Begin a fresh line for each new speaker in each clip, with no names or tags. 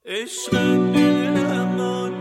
عشق دلمان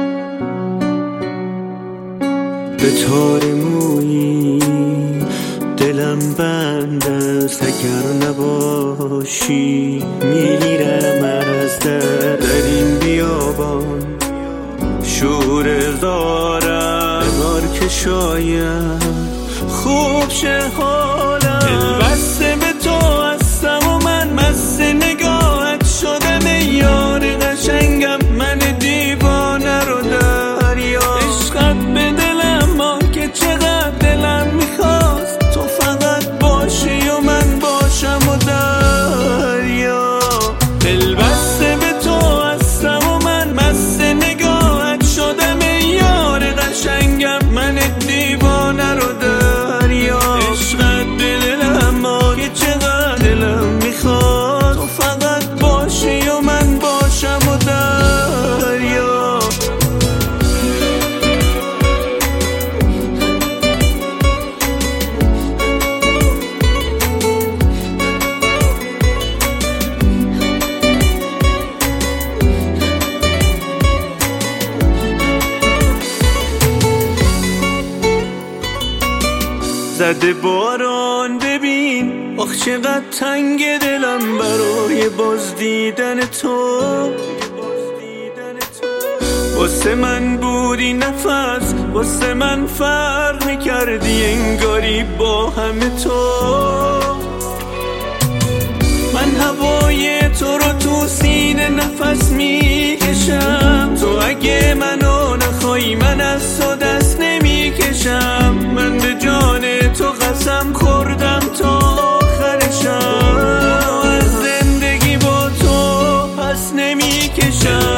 به تار مویی دلم بند است، اگر نباشی میرم از در این بیابان شور زارم بار که شاید خوب شه حالم. دلبسته به تو هستم و من مست نگاهت شدم ای یار قشنگم، من دیوانه رو دریا. عشقت به دلم ما که چقدر دلم میخواست تو فقط باشی و من باشم و دریا. دلبسته به تو هستم و من مست نگاهت شدم ای یار قشنگم، من دیوانه رو دریا. عشقت به دلم ما که چقدر دلم میخواد تو فقط باشی و من باشم و دریا. زده باران ببین آخ چقدر تنگ دلم برای باز دیدن تو. واسه من بودی نفس، واسه من فرق میکردی انگاری با همه تو. من هوای تو رو تو سینه نفس میکشم، تو اگه منو نخوای من از تو دست نمیکشم. من به جان تو قسم خوردم تا آخرشم، از زندگی با تو پس نمیکشم.